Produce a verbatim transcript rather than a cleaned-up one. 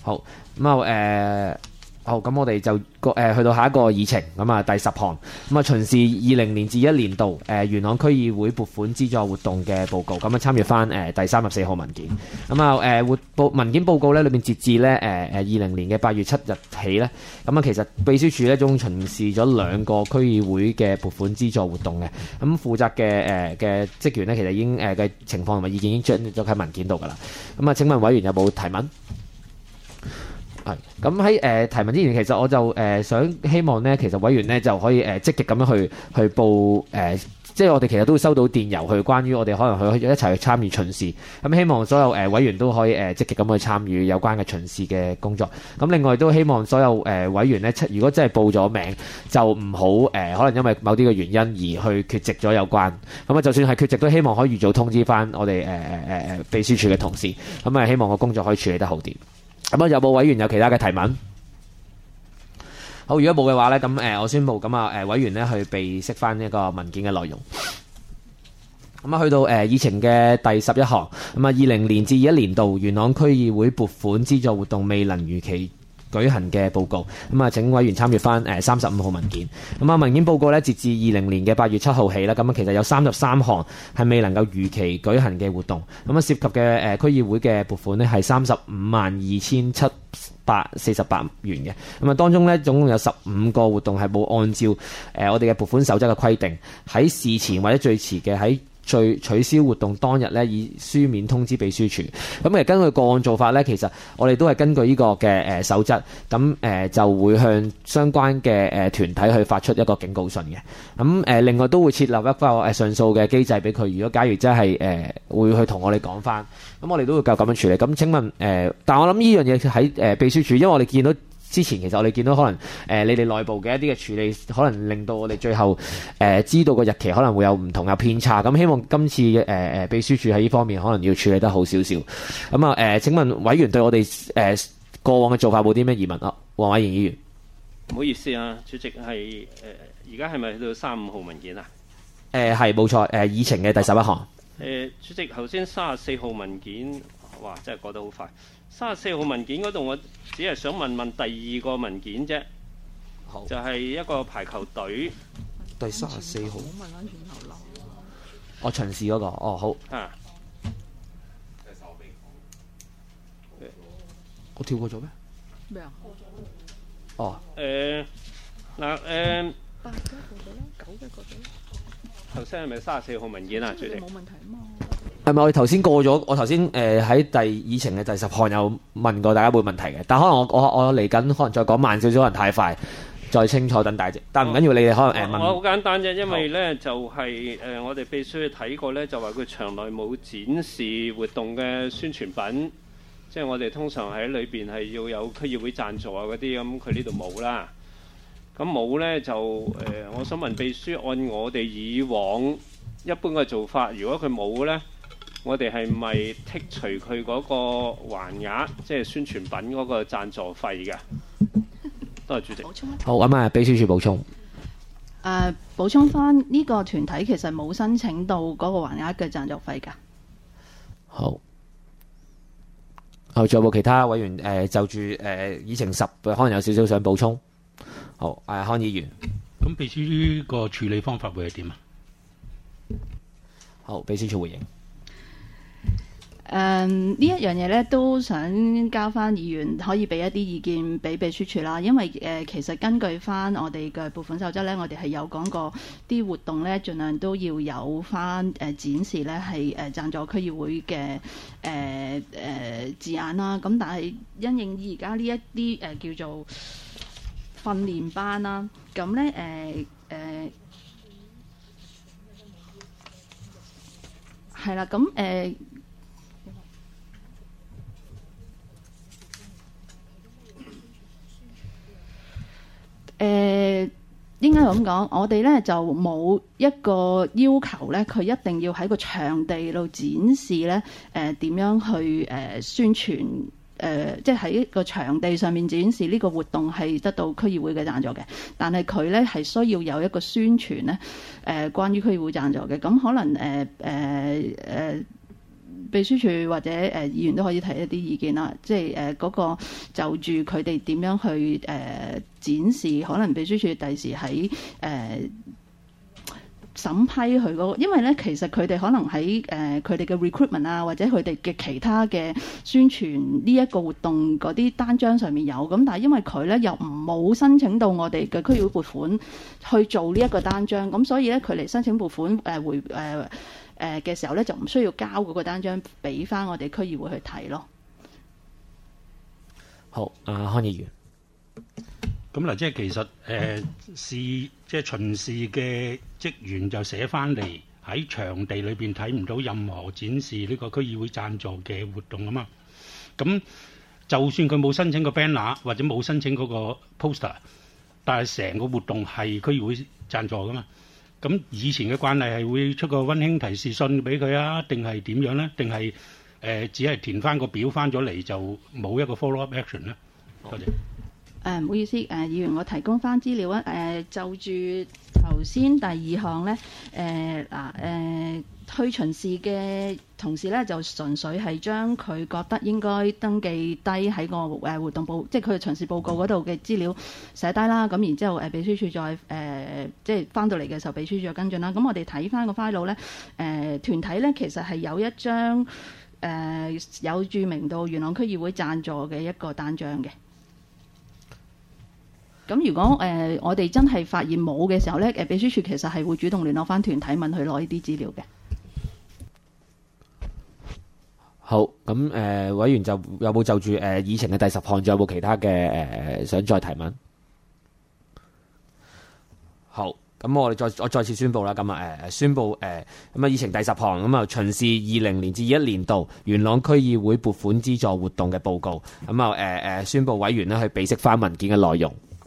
好咁啊誒。好，咁我哋就個誒、呃、去到下一個議程，咁啊第十項，咁啊巡視二零年至一年度誒、呃、元朗區議會撥款資助活動嘅報告，咁啊參閱翻誒第三十四號文件，咁啊誒活報文件報告咧裏邊截至咧誒誒二零年嘅八月七日起咧，咁啊其實秘書處咧總巡視咗兩個區議會嘅撥款資助活動嘅，咁負責嘅誒嘅職員咧其實已經誒嘅、呃、情況同埋意見已經將咗喺文件度㗎啦，咁啊請問委員有冇提問？係咁喺誒提問之前，其實我就誒、呃、想希望咧，其實委員咧就可以誒、呃、積極咁樣去去報誒、呃，即係我哋其實都會收到電郵去關於我哋可能去一齊去參與巡視。咁希望所有誒、呃、委員都可以誒、呃、積極咁去參與有關嘅巡視嘅工作。咁另外都希望所有誒、呃、委員咧，如果真係報咗名，就唔好誒可能因為某啲嘅原因而去缺席咗有關。咁啊，就算係缺席，都希望可以預早通知翻我哋誒誒誒誒秘書處嘅同事。咁啊，希望個工作可以處理得好啲。咁啊，有冇委員有其他嘅提問？好，如果冇嘅話咧，咁誒、呃，我宣布咁啊，誒委員咧去備悉翻呢個文件嘅內容。咁啊，去到誒、呃、議程嘅第十一項，咁啊，二零年至二一年度元朗區議會撥款資助活動未能如期舉行嘅報告，咁啊請委員參閱翻誒三十五號文件。咁啊文件報告咧，截至二零年嘅八月七號起啦，咁啊其實有三十三項係未能夠如期舉行嘅活動，咁啊涉及嘅誒區議會嘅撥款呢係三十五萬二千七百四十八元嘅，咁啊當中咧總共有十五個活動係冇按照誒我哋嘅撥款守則嘅規定，喺事前或者最遲嘅喺最取消活動當日咧，以書面通知秘書處。咁其實根據個案做法咧，其實我哋都係根據呢個嘅誒守則，咁誒就會向相關嘅誒團體去發出一個警告信嘅。咁誒另外都會設立一個誒上訴嘅機制俾佢。如果假如真係誒會去同我哋講翻，咁我哋都會夠咁樣處理。咁請問誒，但我諗呢樣嘢喺誒秘書處，因為我哋見到。之前其實我哋見到可能誒、呃、你哋內部嘅一啲嘅處理，可能令到我哋最後誒、呃、知道個日期可能會有唔同有偏差。咁希望今次嘅誒誒秘書處喺呢方面可能要處理得好少少。咁啊誒，請問委員對我哋誒、呃、過往嘅做法冇啲咩疑問啊？黃偉賢議員， 唔好意思啊，主席係誒而家係咪去到三十五號文件啊？ 誒係冇錯，誒、呃、議程嘅第十一項。誒、 呃、主席頭先三十四號文件，哇真係過得好快。三十四號文件嗰度，我只係想問問第二個文件啫，就係、是、一個排球隊。 第三十四號。我巡視嗰個，哦好。啊。我跳過咗咩？咩啊？哦。誒嗱誒。八嘅過咗啦，九嘅過咗啦。頭先係咪三十四號文件啊？主席。冇問題啊嘛。係咪我哋頭先過咗？我頭先誒喺第議程嘅第十項有問過大家冇問題嘅，但可能我我我嚟緊可能再講慢少少，可能太快，再清楚等大隻。但唔緊要，你哋可能誒問。我好簡單啫，因為咧就係、是、誒、呃、我哋秘書睇過咧，就話佢場內冇展示活動嘅宣傳品，即係我哋通常喺裏邊係要有區議會贊助啊嗰啲，咁佢呢度冇啦。咁冇咧就誒、呃，我想問秘書，按我哋以往一般嘅做法，如果佢冇咧？我哋係咪剔除佢嗰個橫額，即係宣傳品嗰個贊助費嘅？多謝主席。好，咁啊，秘書處補充。誒、 呃，補充翻呢個團體其實冇申請到嗰個橫額嘅贊助費㗎。 好。好，仲有冇其他委員誒、呃、就住誒、呃、議程十可能有少少想補充？好，誒、呃、康議員。 咁秘書個處理方法會係點啊？ 好，秘書處回應。 誒、um, 呢一樣嘢咧，都想交翻議員可以俾一啲意見俾秘書處啦。因為誒、呃、其實根據翻我哋嘅撥款守則咧，我哋係有講過啲活動咧，盡量都要有翻誒、呃、展示咧係誒贊助區議會嘅誒誒字眼啦。咁但係因應而家呢一啲誒、呃、叫做訓練班啦，咁咧誒誒係啦，咁誒。呃誒、呃、應該咁講，我哋咧就冇一個要求咧，佢一定要喺個場地度展示咧，誒點樣去誒、呃、宣傳誒、呃，即係喺個場地上面展示呢個活動係得到區議會嘅贊助嘅。但係佢咧係需要有一個宣傳咧，誒、呃、關於區議會贊助嘅。咁可能誒誒誒秘書處或者誒、呃、議員都可以提一啲意見啦，即係誒嗰個就住佢哋點樣去誒、呃、展示，可能秘書處第時喺誒。呃審批佢嗰個，因為咧其實佢哋可能喺誒佢哋嘅 recruitment 啊，或者佢哋嘅其他嘅宣傳呢一個活動嗰啲單張上面有，咁但係因為佢咧又唔冇申請到我哋嘅區議會撥款去做呢一個單張，咁所以咧佢嚟申請撥款誒、呃、回誒誒嘅時候咧就唔需要交嗰個單張俾翻我哋區議會去睇咯。 好，阿、啊、康議員。 咁嗱，即係其實誒視即係巡視嘅職員就寫翻嚟喺場地裏邊睇唔到任何展示呢個區議會贊助嘅活動啊嘛。咁就算佢冇申請個 banner 或者冇申請嗰個 poster， 但係成個活動係區議會贊助噶嘛。咁以前嘅慣例係會出個溫馨提示信俾佢啊，定係點樣咧？定係誒只係填翻個表翻咗嚟就冇一個 follow up action 咧？多謝。 誒唔好意思，誒、呃、議員，我提供翻資料啊。誒、呃、就住頭先第二項咧，誒嗱誒去巡視嘅同事咧，就純粹係將佢覺得應該登記低喺個誒、呃、活動報，即係佢嘅巡視報告嗰度嘅資料寫低啦。咁然之後誒秘書處再誒、呃、即係翻到嚟嘅時候，秘書處再跟進啦。咁我哋睇翻個 file 咧，誒、呃、團體咧其實係有一張誒、呃、有註明到元朗區議會贊助嘅一個單張嘅。咁如果誒、呃、我哋真係發現冇嘅時候咧，誒秘書處其實係會主動聯絡翻團體問佢攞呢啲資料嘅。 好，咁誒、呃、委員就有冇就住誒、呃、議程嘅第十項，仲有冇其他嘅誒、呃、想再提問？好，咁我哋再我再次宣佈啦。咁啊誒宣佈誒咁啊議程第十項咁啊巡視二零年至二一年度元朗區議會撥款資助活動嘅報告。咁啊誒誒宣佈委員咧去備悉翻文件嘅內容。